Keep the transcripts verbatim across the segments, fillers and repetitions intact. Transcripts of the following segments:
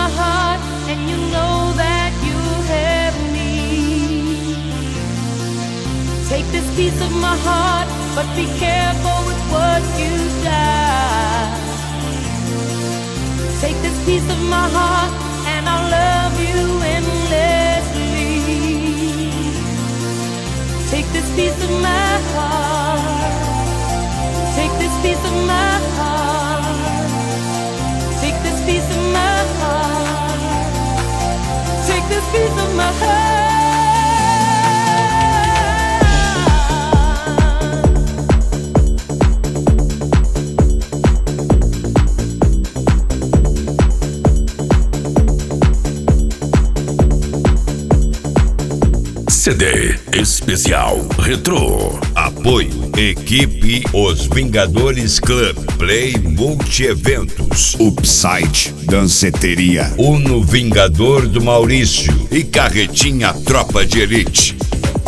my heart, and you know that you have me. Take this piece of my heart, but be careful with what you die. Take this piece of my heart, and I'll love you endlessly. Take this piece of my heart. Take this piece of my heart. Take this piece of my heart. Take this piece of my heart. C D especial Retrô. Apoio Equipe Os Vingadores Club Play Multi-Eventos, Upside Danceteria, Uno Vingador do Maurício e Carretinha Tropa de Elite.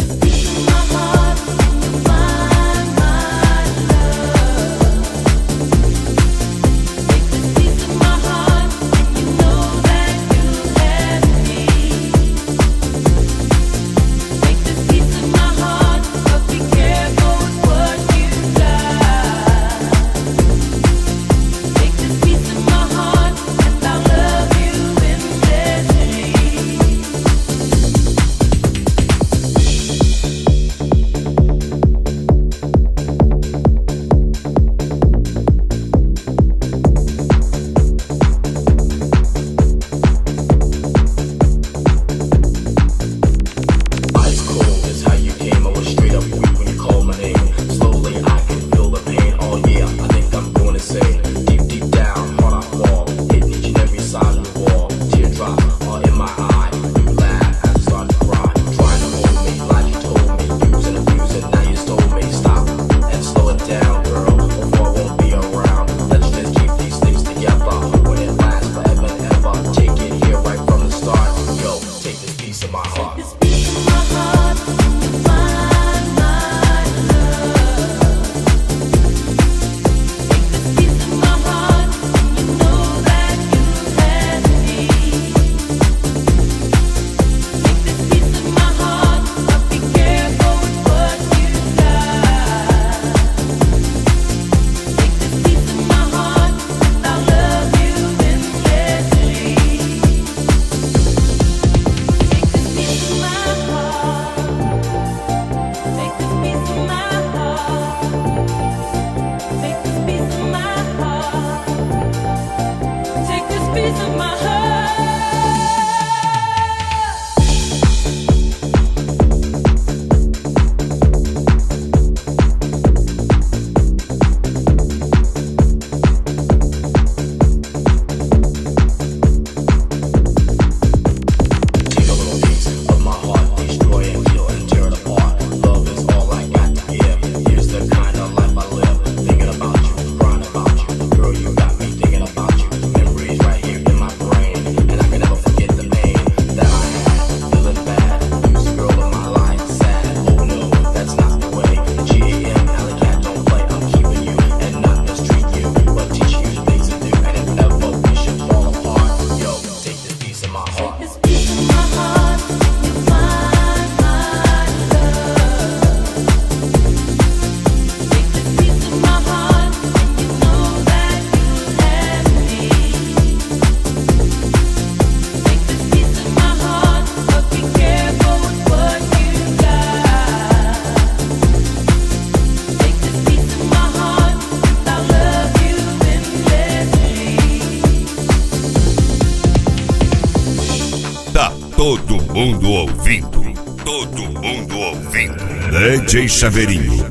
Todo mundo ouvindo, todo mundo ouvindo. D J Chaveirinho.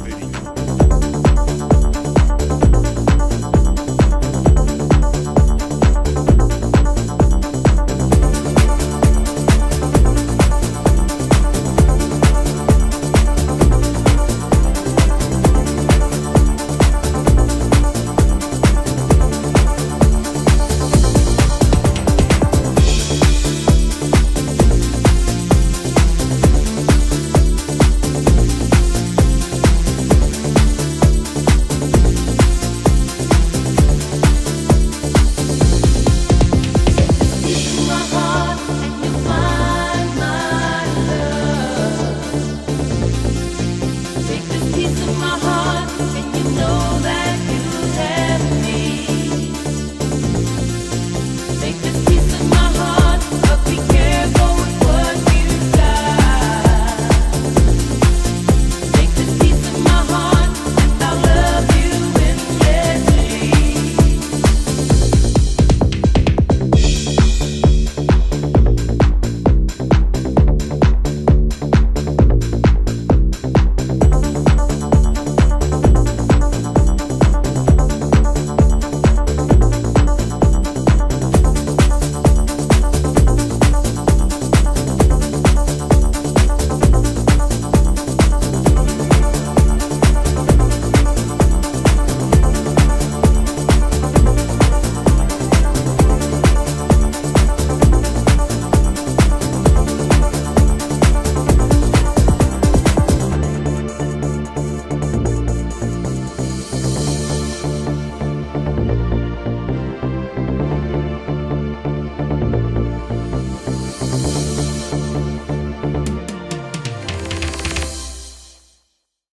you.